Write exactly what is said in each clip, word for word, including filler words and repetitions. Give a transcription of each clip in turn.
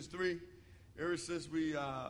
Ephesians three, ever since we uh,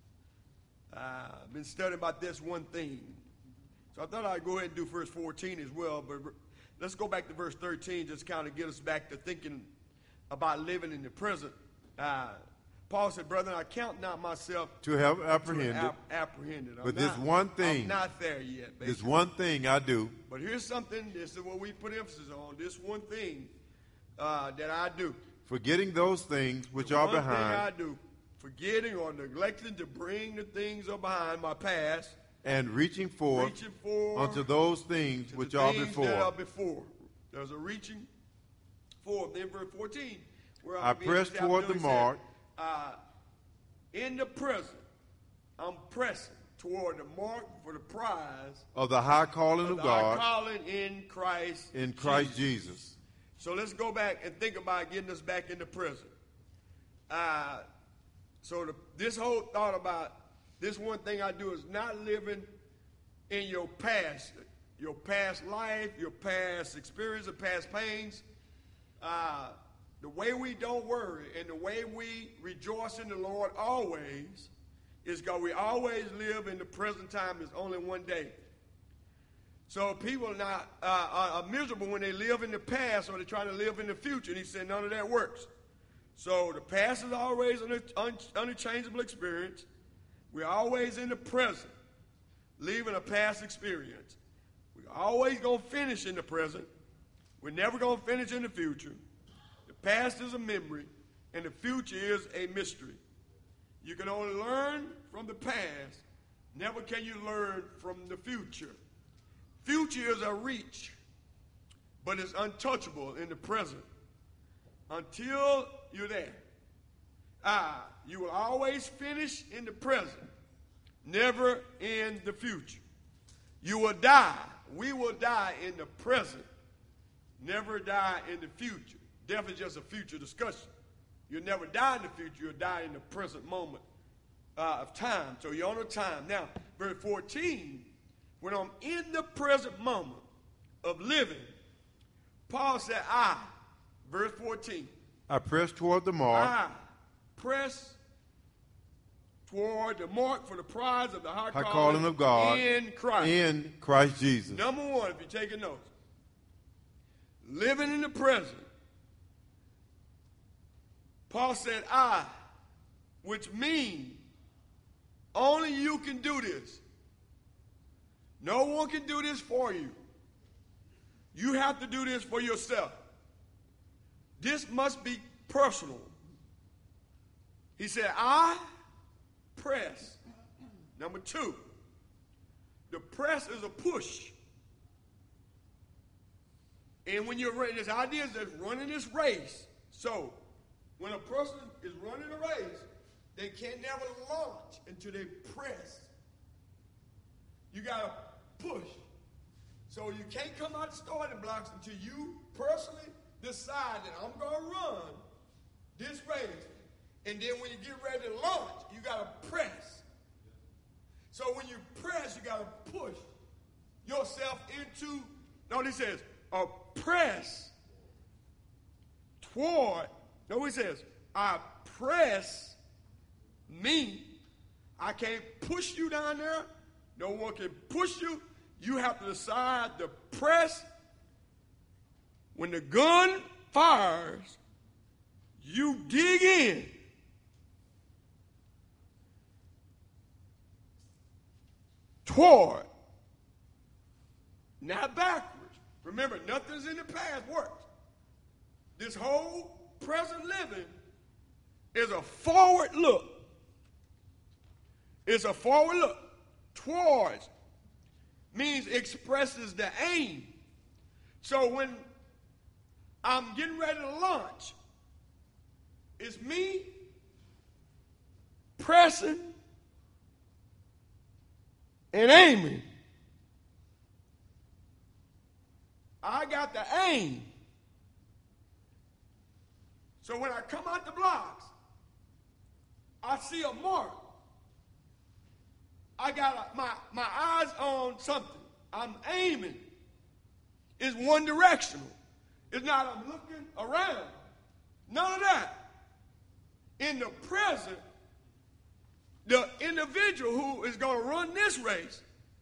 uh, been studying about this one thing. So I thought I'd go ahead and do verse fourteen as well, but let's go back to verse thirteen, just kind of get us back to thinking about living in the present. Uh, Paul said, brethren, I count not myself to have apprehended, to have ap- apprehended. but I'm this not, one thing, I'm not there yet, basically. This one thing I do. But here's something, this is what we put emphasis on, this one thing uh, that I do. Forgetting those things which the are one behind. Thing I do, forgetting or neglecting to bring the things are behind my past. And reaching forth reaching for unto those things to which the are things before. That are before. There's a reaching forth. Then verse fourteen. Where I press toward the mark. Said, uh, in the present, I'm pressing toward the mark for the prize of the high calling of, of the God. High calling in Christ. In Christ Jesus. Jesus. So let's go back and think about getting us back in the present. Uh, so the, this whole thought about this one thing I do is not living in your past, your past life, your past experience, or past pains. Uh, the way we don't worry and the way we rejoice in the Lord always is because we always live in the present time. It's only one day. So people are not uh, are miserable when they live in the past or they try to live in the future. And he said none of that works. So the past is always an un- unchangeable experience. We're always in the present, leaving a past experience. We're always going to finish in the present. We're never going to finish in the future. The past is a memory, and the future is a mystery. You can only learn from the past. Never can you learn from the future. Future is a reach, but it's untouchable in the present. Until you're there. Ah, you will always finish in the present, never in the future. You will die. We will die in the present, never die in the future. Death is just a future discussion. You'll never die in the future. You'll die in the present moment uh, of time. So you're on a time. Now, verse fourteen, when I'm in the present moment of living, Paul said, I, verse fourteen, I press toward the mark. I press toward the mark for the prize of the high, high calling, calling of God in Christ. In Christ Jesus. Number one, if you're taking notes, living in the present. Paul said, I, which means only you can do this. No one can do this for you. You have to do this for yourself. This must be personal. He said, I press. Number two, the press is a push. And when you're running, this idea is that running this race. So, when a person is running a race, they can't never launch until they press. You got to push. So you can't come out the starting blocks until you personally decide that I'm going to run this race. And then when you get ready to launch, you got to press. So when you press, you got to push yourself into, notice he says, a press toward, no, he says, I press me. I can't push you down there. No one can push you. You have to decide to press. When the gun fires, you dig in. Toward, not backwards. Remember, nothing's in the past works. This whole present living is a forward look. It's a forward look. Towards means expresses the aim. So when I'm getting ready to launch, it's me pressing and aiming. I got the aim. So when I come out the blocks, I see a mark. I got a, my, my eyes on something. I'm aiming. It's one directional. It's not I'm looking around. None of that. in the present, the individual who is going to run this race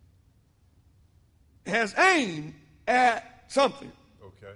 has aimed at something. Okay.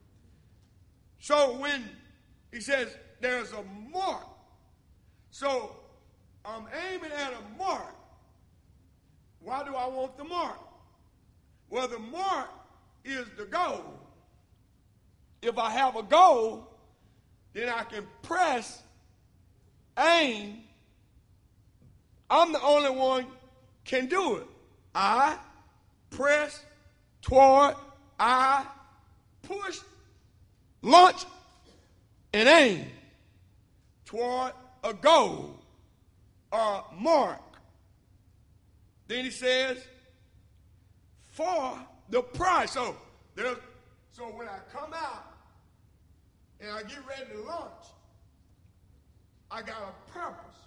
So when he says there's a mark, so I'm aiming at a mark. Why do I want the mark? Well, the mark is the goal. If I have a goal, then I can press, aim. I'm the only one can do it. I press toward, I push, launch, and aim toward a goal or mark. Then he says, for the prize. So there's so when I come out and I get ready to launch, I got a purpose.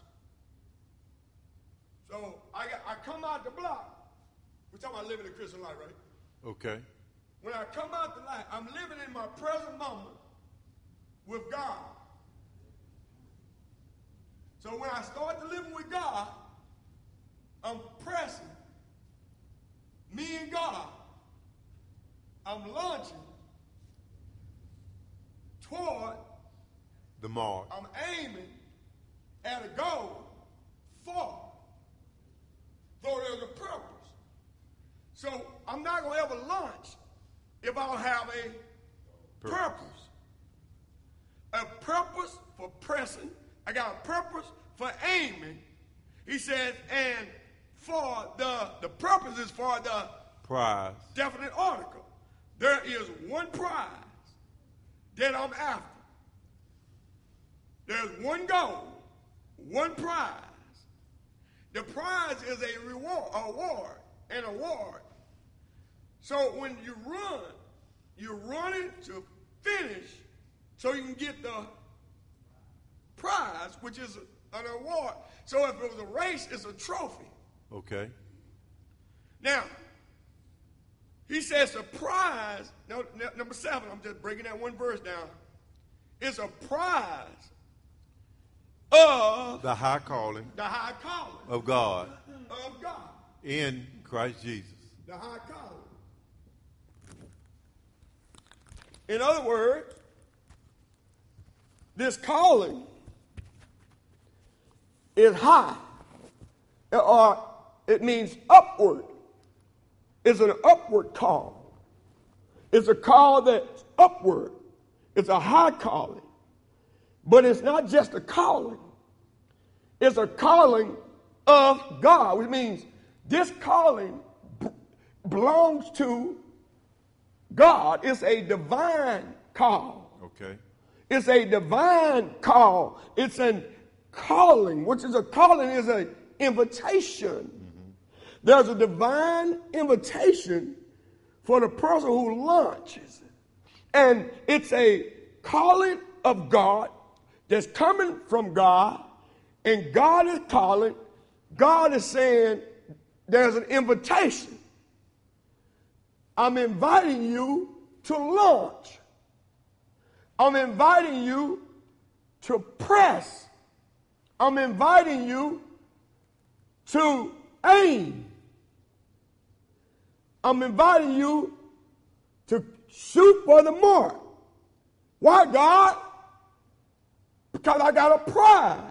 So I got I come out the block. We're talking about living the Christian life, right? Okay. When I come out the light, I'm living in my present moment with God. So when I start to living with God, I'm pressing me and God. I'm launching toward the mark. I'm aiming at a goal for. So there's a purpose. So I'm not going to ever launch if I don't have a purpose. purpose. A purpose for pressing. I got a purpose for aiming. He says, and for the, the purpose is for the prize. Definite article. There is one prize that I'm after. There's one goal, one prize. The prize is a reward, award, an award. So when you run, you're running to finish so you can get the prize, which is an award. So if it was a race, it's a trophy. Okay. Now, he says the prize, no, no, number seven, I'm just breaking that one verse down. It's a prize of the high calling, the high calling of God, of God in Christ Jesus. The high calling. In other words, this calling is high, or it means upward. It's an upward call. It's a call that's upward. It's a high calling. But it's not just a calling. It's a calling of God, which means this calling b- belongs to God. It's a divine call. Okay. It's a divine call. It's an calling, which is a calling is an invitation. Mm-hmm. There's a divine invitation for the person who launches. And it's a calling of God that's coming from God, and God is calling. God is saying there's an invitation. I'm inviting you to launch. I'm inviting you to press. I'm inviting you to aim. I'm inviting you to shoot for the mark. Why, God? Because I got a prize.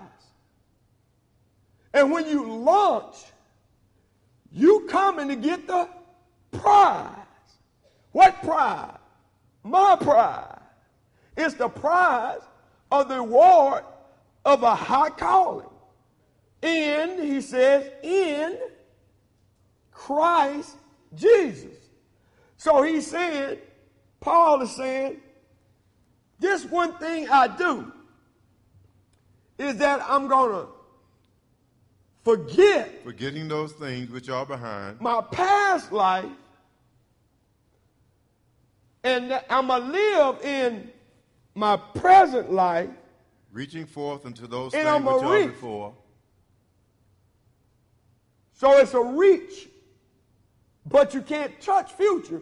And when you launch, you coming to get the prize. What prize? My prize. It's the prize of the reward of a high calling. In, he says, in Christ Jesus. So he's saying, Paul is saying, this one thing I do is that I'm going to forget. Forgetting those things which are behind. My past life. And I'm going to live in my present life. Reaching forth into those and things I'm which reach. are before. So it's a reach. But you can't touch future.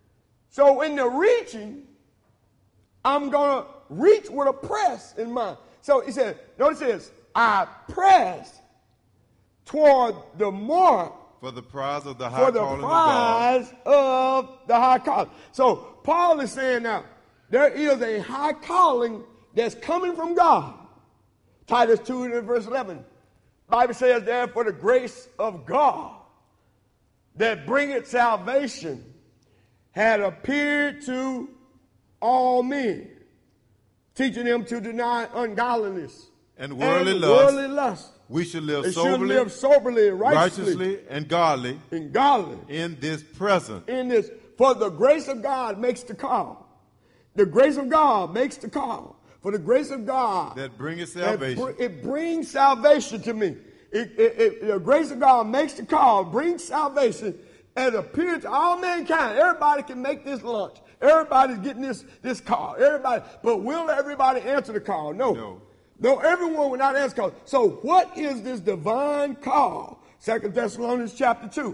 So in the reaching, I'm going to reach with a press in mind. So he said, notice this, I press toward the mark For the prize of the high for the calling of God. prize of the high calling. So Paul is saying now, there is a high calling that's coming from God. Titus two and verse eleven. The Bible says, therefore the grace of God that bringeth salvation had appeared to all men, teaching them to deny ungodliness And worldly and lust. worldly lust. We should live They should soberly, live soberly, righteously, righteously, and godly and godly. in this present. In this, for the grace of God makes the call. The grace of God makes the call. For the grace of God That bringeth that salvation. br- it brings salvation to me. It, it, it, the grace of God makes the call, brings salvation, and appears to all mankind. Everybody can make this lunch. Everybody's getting this, this call. Everybody, but will everybody answer the call? No. No. No, everyone will not answer the call. So what is this divine call? Second Thessalonians chapter two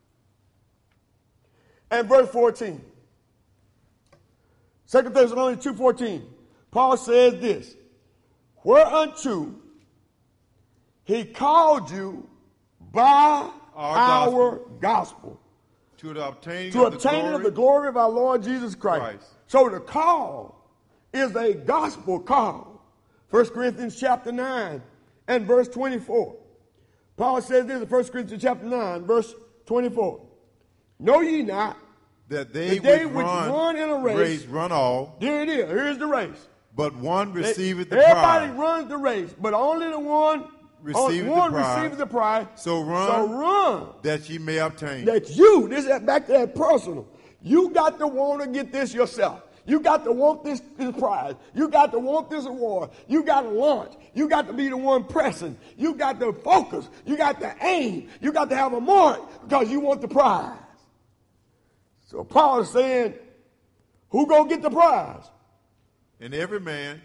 and verse fourteen. Second Thessalonians two fourteen. Paul says this, whereunto he called you by Our our gospel. gospel, To the obtaining, to of, obtain the of the glory glory of our Lord Jesus Christ. Christ. So the call is a gospel call. First Corinthians chapter nine and verse twenty-four. Paul says this in First Corinthians chapter nine, verse twenty-four. Know ye not that they, that they which which run, run in a race- run all, There it is. Here's the race. but one receiveth the Everybody prize. runs the race, but only the one Receiveth the one prize. receives the prize. So run, So run. that ye may obtain. That's you. This is back to that personal. You got to want to get this yourself. You got to want this, this prize. You got to want this award. You got to launch. You got to be the one pressing. You got to focus. You got to aim. You got to have a mark because you want the prize. So Paul is saying, who gonna get the prize? And every man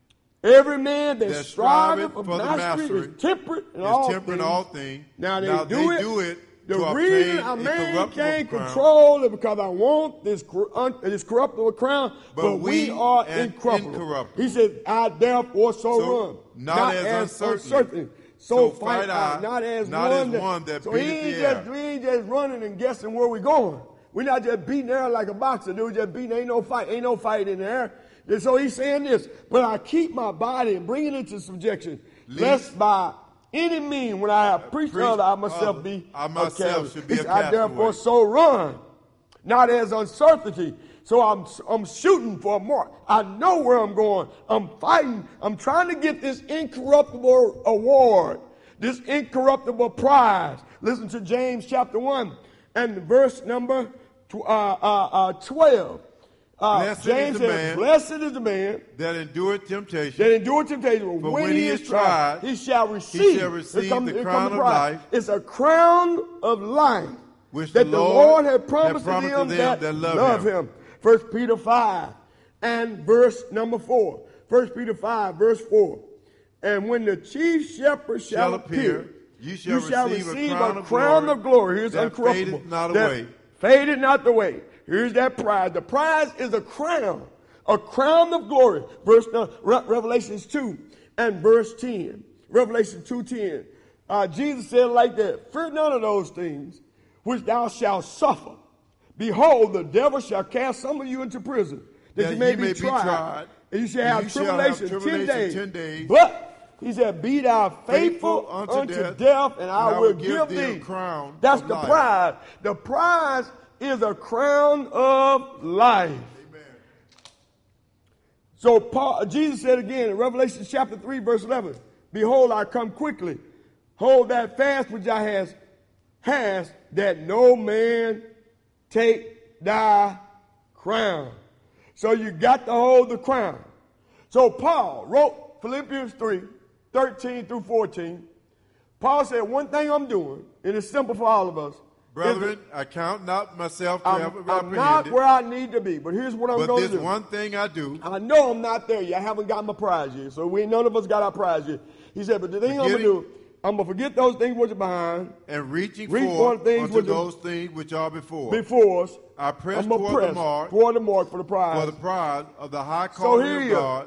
Every man that, that striveth striveth for for the mastery, mastery is temperate in is all temperate in things. all things. Now they, Now do, they it, do it The to reason obtain I a man corruptible can't crown. control it because I want this, cor- un, this corruptible crown, but, But we, we are an incorruptible. incorruptible. He said, I therefore so, So, run. not as uncertainly. So, So fight, fight I, I, not as not one as that, one that so he beateth ain't the just, air. we ain't just running and guessing where we're going. We're not just beating the air like a boxer, dude. Just beating, ain't no fight, ain't no fight in the air. And so he's saying this, but I keep my body and bring it into subjection, lest by any means when I have preached Preach other, I myself other, be I a myself castaway. should be He a said, I castaway. therefore so run, not as uncertainty. So I'm I'm shooting for a mark. I know where I'm going. I'm fighting. I'm trying to get this incorruptible award, this incorruptible prize. Listen to James chapter one and verse number tw- uh, uh, uh, twelve. Uh, Blessed James is the says, man blessed is the man that endureth temptation. that endure temptation. For When, when he he is is tried, tried, he shall receive, shall here receive come- the here come crown the of prize. life, It's a crown of life which that the the Lord Lord had hath promised, promised to them, to them that, that love, love him. him. First Peter five and verse number four. First Peter five, verse four. And when the chief shepherd shall, Shall appear, you you shall, shall receive, receive a a crown, crown of of glory. glory Here's that uncorruptible. fadeth not That away. Faded not away. Here's that prize. The prize is a crown. A crown of glory. Verse uh, Re- Revelations two and verse ten. Revelation two ten. Uh, Jesus said like that, fear none of those things which thou shalt suffer. Behold, the devil shall cast some of you into prison, that, That you may, ye be, may be tried, tried, and you shall and have you shall have tribulation, tribulation ten, days. ten days. But he said, be thou faithful, Faithful unto, unto death, death, and I, will give thee a crown That's of the life. prize. The prize is a crown of life. Amen. So Paul, Jesus said again in Revelation chapter three, verse eleven, behold, I come quickly. Hold that fast which I has, has that no man take thy crown. So you got to hold the crown. So Paul wrote Philippians three, thirteen through fourteen. Paul said, one thing I'm doing, and it's simple for all of us. Brethren, I count not myself to have I'm, I'm not apprehended, where I need to be, but here's what I'm but going to this do. one thing I do, I know I'm not there yet. I haven't got my prize yet. So we none of us got our prize yet. He said, but the thing I'm going to Forgetting- do, I'm going to forget those things which are behind, and reaching Reach forth for things unto which are those things which are before, before us. I press I'm gonna toward press the mark toward the mark for the prize. for the prize of the high So calling here of you God are.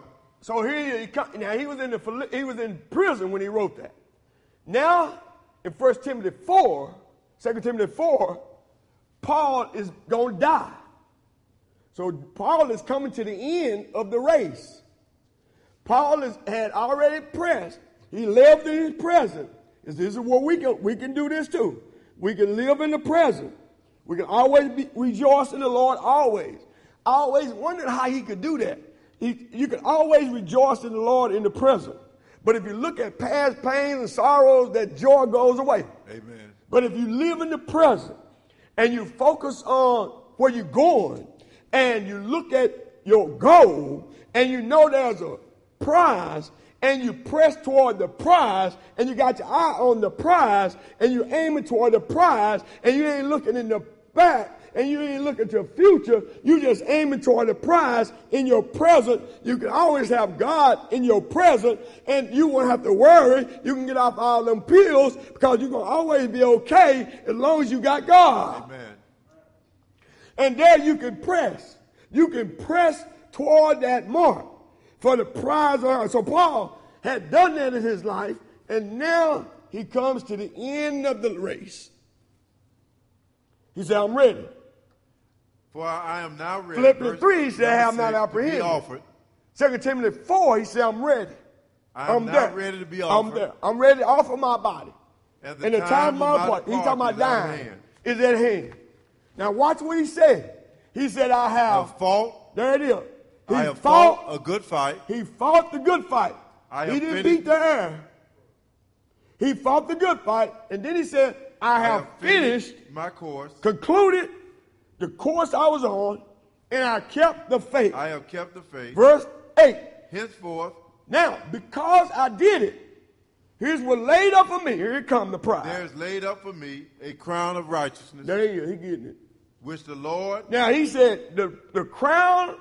So here he come, now he was in the he was in prison when he wrote that. Now in First Timothy four, Second Timothy four, Paul is going to die. So Paul is coming to the end of the race. Paul is, had already pressed. He lived in his present. This is what we can we can do this too. We can live in the present. We can always be, rejoice in the Lord always. I always wondered how he could do that. He, you can always rejoice in the Lord in the present. But if you look at past pains and sorrows, that joy goes away. Amen. But if you live in the present and you focus on where you're going and you look at your goal and you know there's a prize and you press toward the prize and you got your eye on the prize and you're aiming toward the prize and you ain't looking in the back and you ain't looking to the future, you just aiming toward the prize in your present. You can always have God in your present and you won't have to worry. You can get off all them pills because you're going to always be okay as long as you got God. Amen. And there you can press. You can press toward that mark for the prize of her. So Paul had done that in his life and now he comes to the end of the race. He said, I'm ready. For I am now ready. Philippians three, he said, I have not apprehended. Offered. Second Timothy four, he said, I'm ready. I am I'm now there. ready to be offered. I'm there. I'm ready to offer my body. And the, and the time, time of of my my part, he's talking about is at dying, hand. is at hand. Now watch what he said. He said, I I have, have fought. there it is. He I have fought, fought a good fight. He fought the good fight. I He have didn't finished- beat the air. He fought the good fight. And then he said, I I have, have finished, finished my course. concluded the course I was on, and I kept the faith. I have kept the faith. Verse eight. Henceforth, Now, because I did it, here's what laid up for me. Here come the prize. there is laid up for me a crown of righteousness, There he is. He getting it. which the Lord, Now, he said the, the crown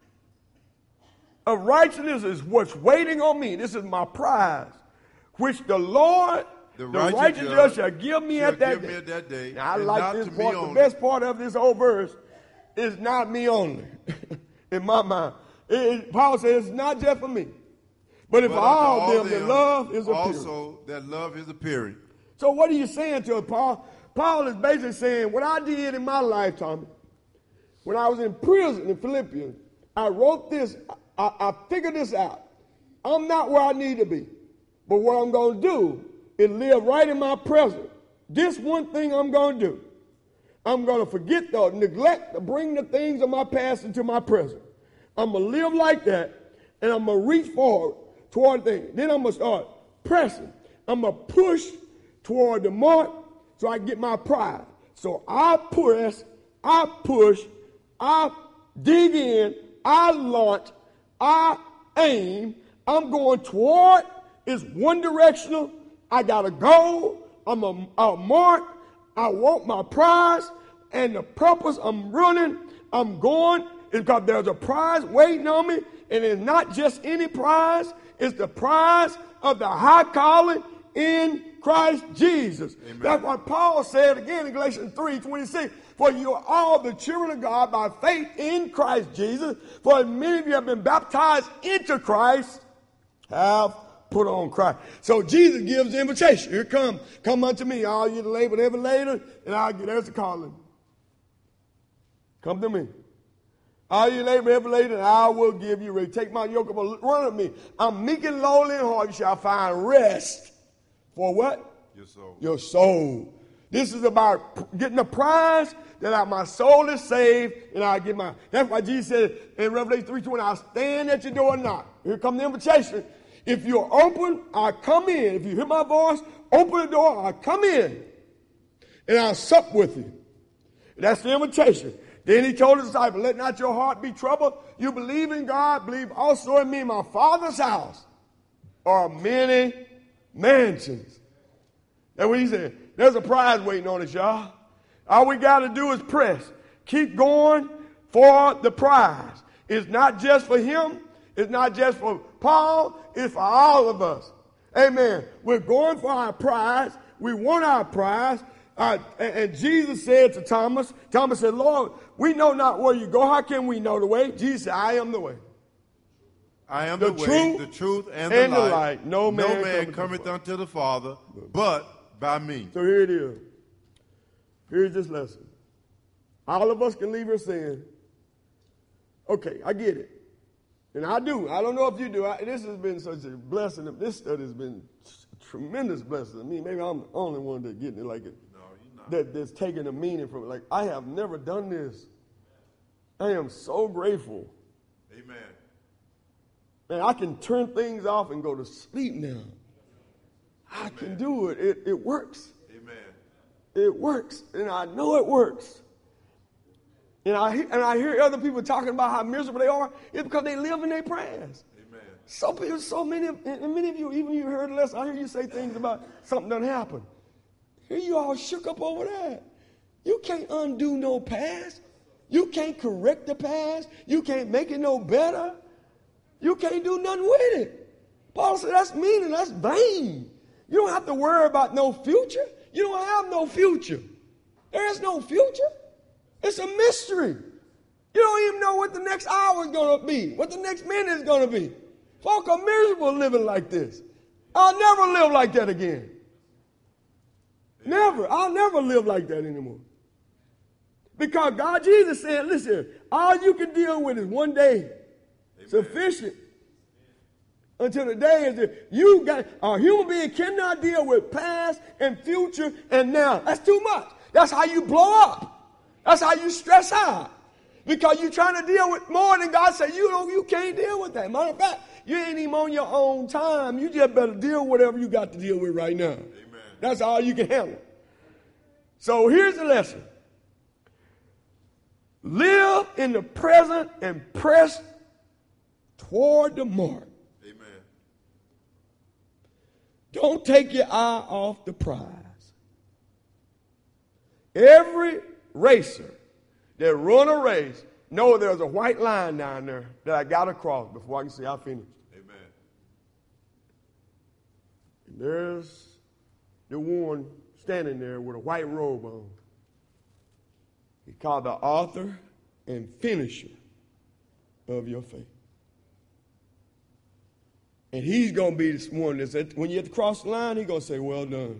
of righteousness is what's waiting on me. This is my prize, which the Lord, the, the righteous, righteous judge, judge shall give me shall at that give day. me at that day. Now, I and like not this to me part. The only. best part of this whole verse is not me only, in my mind. It, it- Paul says it's not just for me, but if But all, unto them that love is appearing. also that love is appearing. So what are you saying to it, Paul? Paul is basically saying, what I did in my lifetime, when I was in prison in Philippians, I wrote this, I, I figured this out. I'm not where I need to be. But what I'm going to do is live right in my present. This one thing I'm going to do. I'm going to forget the neglect to bring the things of my past into my present. I'm going to live like that, and I'm going to reach forward toward things. Then I'm going to start pressing. I'm going to push toward the mark so I get my prize. So I press, I push, I dig in, I launch, I aim. I'm going toward. It's one directional. I got a goal. I'm a, a mark. I want my prize. And the purpose I'm running, I'm going, is because there's a prize waiting on me. And it's not just any prize. It's the prize of the high calling in Christ Jesus. Amen. That's what Paul said again in Galatians three twenty-six. For you are all the children of God by faith in Christ Jesus. For as many of you have been baptized into Christ, have put on Christ. So Jesus gives the invitation. Here come, come unto me, all you that labor heavy laden, and I'll give, there's the calling. Come to me. All you labor heavy laden, and I will give you rest. Take my yoke upon, run at me. I'm meek and lowly in heart, you shall find rest. For what? Your soul. Your soul. This is about getting a prize that I, my soul is saved and I get my. That's why Jesus said in Revelation three twenty, I'll stand at your door and knock. Here come the invitation. If you're open, I'll come in. If you hear my voice, open the door, I'll come in. And I'll sup with you. That's the invitation. Then he told his disciples, let not your heart be troubled. You believe in God, believe also in me. My Father's house are many mansions. That's what he said. There's a prize waiting on us, y'all. All we got to do is press. Keep going for the prize. It's not just for him. It's not just for Paul. It's for all of us. Amen. We're going for our prize. We want our prize. Uh, and, and Jesus said to Thomas, Thomas said, Lord, we know not where you go. How can we know the way? Jesus said, I am the way. I am the the, way, truth the truth, and, and the the light. light. No man no man cometh cometh to the unto the Father, but by me. So here it is. Here's this lesson. All of us can leave here saying, okay, I get it. And I do. I don't know if you do. I, this has been such a blessing. This study has been a tremendous blessing to me. Maybe I'm the only one that's getting it like it. No, you're not. That, that's taking a meaning from it. Like, I have never done this. I am so grateful. Amen. Man, I can turn things off and go to sleep now. I Amen. can do it. It, it works. Amen. It works. And I know it works. And I, and I hear other people talking about how miserable they are. It's because they live in their prayers. Amen. So people, so many, and many of you, even you heard less, I hear you say things about something done happen. Here you all shook up over that. You can't undo no past. You can't correct the past. You can't make it no better. You can't do nothing with it. Paul said that's mean and that's vain. You don't have to worry about no future. You don't have no future. There is no future. It's a mystery. You don't even know what the next hour is going to be, what the next minute is going to be. Folk are miserable living like this. I'll never live like that again. Never. I'll never live like that anymore. Because God, Jesus said, listen, all you can deal with is one day. Amen. Sufficient. Until the day is that you got, a human being cannot deal with past and future and now. That's too much. That's how you blow up. That's how you stress out. Because you're trying to deal with more than God said. You don't, you can't deal with that. Matter of fact, you ain't even on your own time. You just better deal with whatever you got to deal with right now. Amen. That's all you can handle. So here's the lesson. Live in the present and press toward the mark. Amen. Don't take your eye off the prize. Every racer that run a race know there's a white line down there that I got to cross before I can say I finished. Amen. And there's the one standing there with a white robe on. He's called the author and finisher of your faith. And he's going to be this one that's at, when you have to cross the line, he's going to say, well done.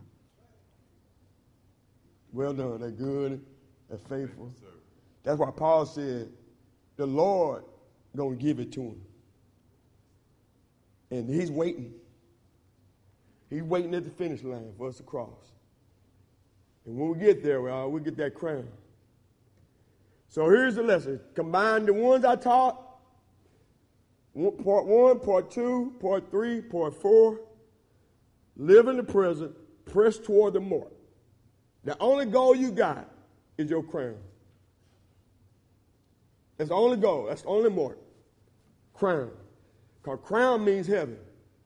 Well done. That's good. That's faithful. Yes, that's why Paul said, the Lord going to give it to him. And he's waiting. He's waiting at the finish line for us to cross. And when we get there, well, we get that crown. So here's the lesson. Combine the ones I taught. Part one, part two, part three, part four. Live in the present. Press toward the mark. The only goal you got is your crown. That's the only goal. That's the only mark. Crown. Because crown means heaven.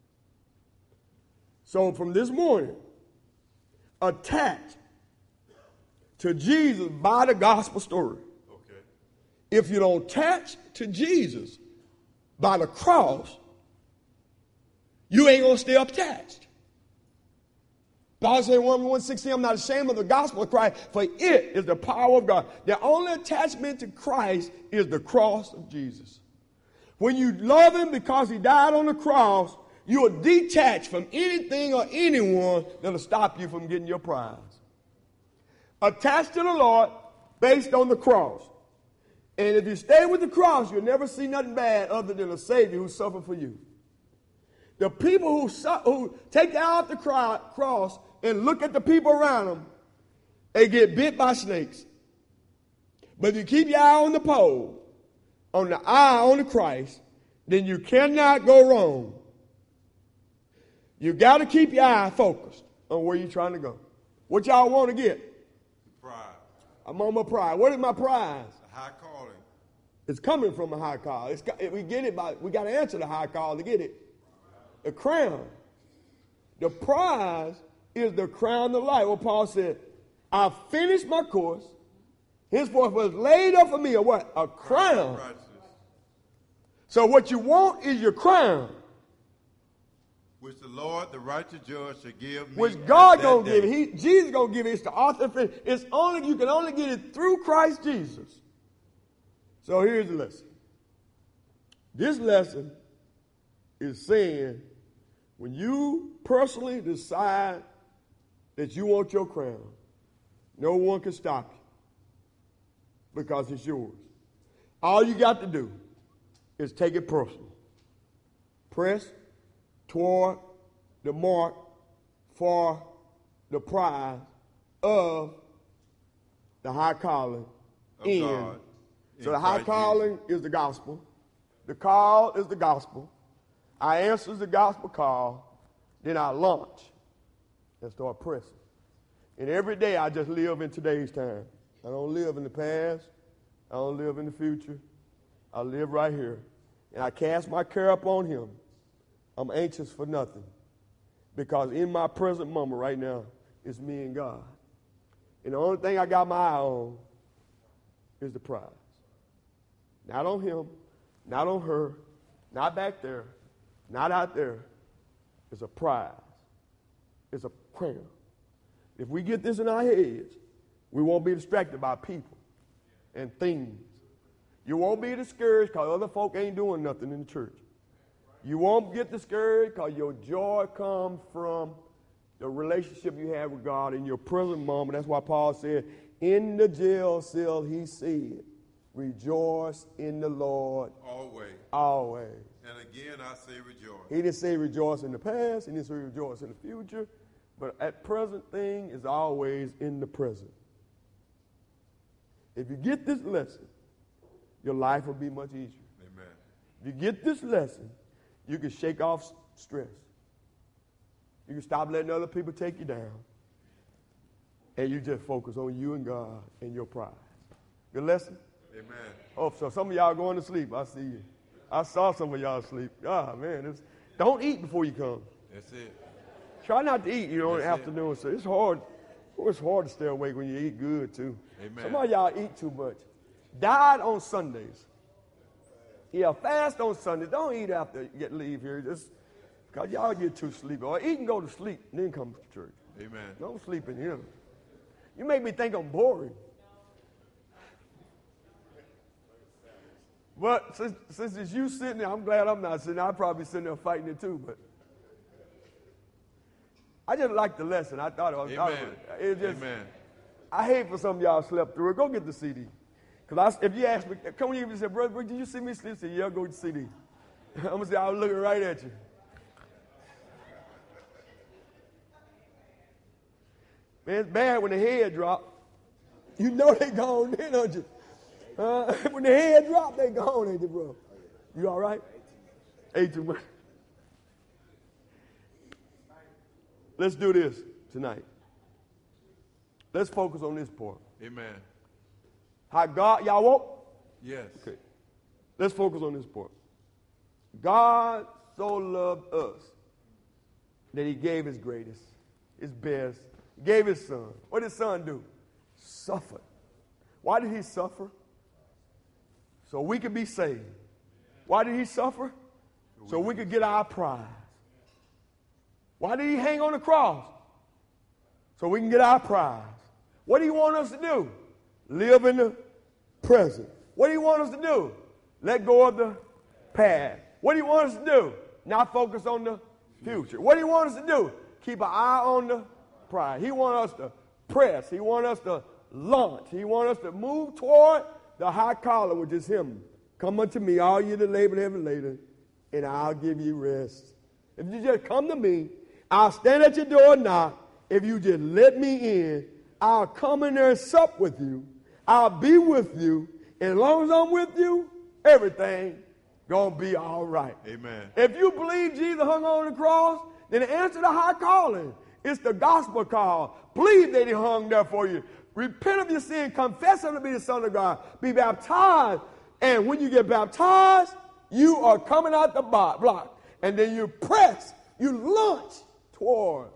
So from this morning, attach to Jesus by the gospel story. Okay. If you don't attach to Jesus by the cross, you ain't going to stay attached. Paul said in Romans one sixteen, I'm not ashamed of the gospel of Christ, for it is the power of God. The only attachment to Christ is the cross of Jesus. When you love him because he died on the cross, you are detached from anything or anyone that will stop you from getting your prize. Attached to the Lord based on the cross. And if you stay with the cross, you'll never see nothing bad other than a Savior who suffered for you. The people who, su- who take out the cro- cross and look at the people around them, they get bit by snakes. But if you keep your eye on the pole, on the eye on the Christ, then you cannot go wrong. You got to keep your eye focused on where you're trying to go. What y'all want to get? Pride. I'm on my prize. What is my prize? A high calling. It's coming from a high call. It's got, we get it by, we got to answer the high call to get it. The crown. The prize is the crown of life. Well, Paul said, I finished my course. Henceforth was laid up for me a what? A crown. So what you want is your crown. Which the Lord, the righteous judge, shall give me. Which God gonna give it. He, Jesus gonna give it. It's the author of it. It's only, you can only get it through Christ Jesus. So here's the lesson. This lesson is saying, when you personally decide that you want your crown, no one can stop you because it's yours. All you got to do is take it personal. Press toward the mark for the prize of the high calling Of in. God So in the high Christ calling is the gospel. The call is the gospel. I answer the gospel call. Then I launch and start pressing. And every day I just live in today's time. I don't live in the past. I don't live in the future. I live right here. And I cast my care upon him. I'm anxious for nothing. Because in my present moment right now, it's me and God. And the only thing I got my eye on is the prize. Not on him, not on her, not back there, not out there. It's a prize. It's a crown. If we get this in our heads, we won't be distracted by people and things. You won't be discouraged because other folk ain't doing nothing in the church. You won't get discouraged because your joy comes from the relationship you have with God in your present moment. That's why Paul said, in the jail cell, he said, rejoice in the Lord Always. always. And again, I say rejoice. He didn't say rejoice in the past. He didn't say rejoice in the future. But at present thing is always in the present. If you get this lesson, your life will be much easier. Amen. If you get this lesson, you can shake off stress. You can stop letting other people take you down. And you just focus on you and God and your prize. Good lesson? Amen. Oh, so some of y'all going to sleep. I see you. I saw some of y'all sleep. Ah, man. It's, don't eat before you come. That's it. Try not to eat, you know, in the That's it. afternoon. So it's hard. It's hard to stay awake when you eat good, too. Amen. Some of y'all eat too much. Diet on Sundays. Yeah, fast on Sundays. Don't eat after you get leave here. Just because y'all get too sleepy. Or eat and go to sleep, and then come to church. Amen. Don't sleep in here. You make me think I'm boring. But since, since it's you sitting there, I'm glad I'm not sitting there. I'd probably be sitting there fighting it too. But I just liked the lesson. I thought it was. Amen. It was just, Amen. I hate for some of y'all slept through it. Go get the C D. Because if you ask me, come here and say, brother, did you see me sleep? I say, yeah, go get the C D. I'm going to say, I was looking right at you. Man, it's bad when the head drop. You know they gone then, don't you? Uh, when the head drop, they gone, ain't you, bro? You all right? Ate too much. Let's do this tonight. Let's focus on this part. Amen. How God, y'all woke? Yes. Okay. Let's focus on this part. God so loved us that he gave his greatest, his best, gave his son. What did his son do? Suffered. Why did he suffer? So we could be saved. Why did he suffer? So we could get our prize. Why did he hang on the cross? So we can get our prize. What do you want us to do? Live in the present. What do you want us to do? Let go of the past. What do you want us to do? Not focus on the future. What do you want us to do? Keep an eye on the prize. He wants us to press. He wants us to launch. He wants us to move toward the high calling, which is him. Come unto me, all you that labor and heavy laden, and I'll give you rest. If you just come to me, I'll stand at your door and knock. If you just let me in, I'll come in there and sup with you. I'll be with you. And as long as I'm with you, everything gonna be all right. Amen. If you believe Jesus hung on the cross, then answer the high calling. It's the gospel call. Believe that he hung there for you. Repent of your sin. Confess him to be the Son of God. Be baptized. And when you get baptized, you are coming out the block. And then you press, you launch toward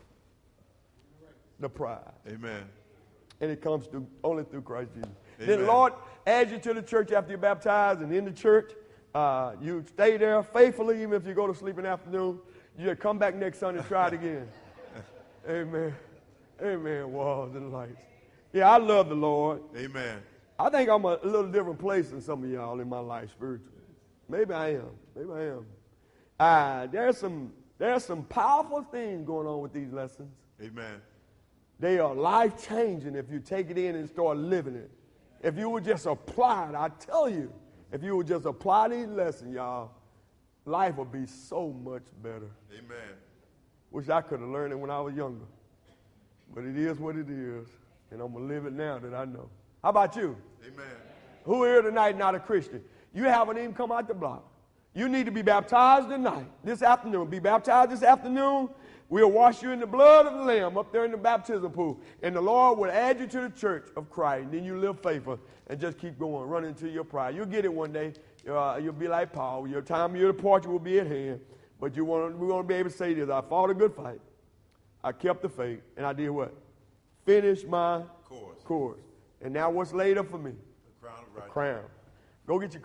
the prize. Amen. And it comes through only through Christ Jesus. Amen. Then the Lord adds you to the church after you're baptized, and in the church, uh, you stay there faithfully, even if you go to sleep in the afternoon. You just come back next Sunday and try it again. Amen. Amen. Walls and lights. Yeah, I love the Lord. Amen. I think I'm a, a little different place than some of y'all in my life spiritually. Maybe I am. Maybe I am. Uh, there's some there's some powerful things going on with these lessons. Amen. They are life-changing if you take it in and start living it. If you would just apply it, I tell you, if you would just apply these lessons, y'all, life would be so much better. Amen. Wish I could have learned it when I was younger. But it is what it is, and I'm going to live it now that I know. How about you? Amen. Who here tonight not a Christian? You haven't even come out the block. You need to be baptized tonight, this afternoon. Be baptized this afternoon. We'll wash you in the blood of the Lamb up there in the baptism pool. And the Lord will add you to the church of Christ. And then you live faithful and just keep going, run into your pride. You'll get it one day. Uh, you'll be like Paul. Your time of your departure will be at hand. But you want we want to be able to say this. I fought a good fight. I kept the faith. And I did what? Finished my Course. course. And now what's laid up for me? The crown of A righteousness. crown. Go get your